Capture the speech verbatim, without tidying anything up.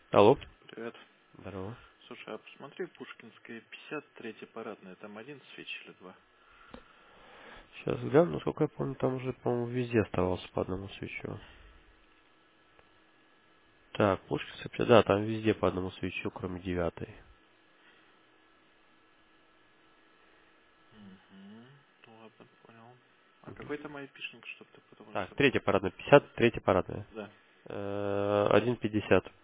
Алло. Привет. Здорово. Слушай, а посмотри, Пушкинская, пятьдесят третья парадная, там один свеч или два? Сейчас гляну, насколько я помню, там уже, по-моему, везде оставался по одному свечу. Так, Пушкинская, да, там везде по одному свечу, кроме девятой. Угу. Ну ладно, понял. А какой там айпишник, чтобы ты, потому Так, что... третья парадная, пятьдесят третья парадная. Да. Э, один пятьдесят.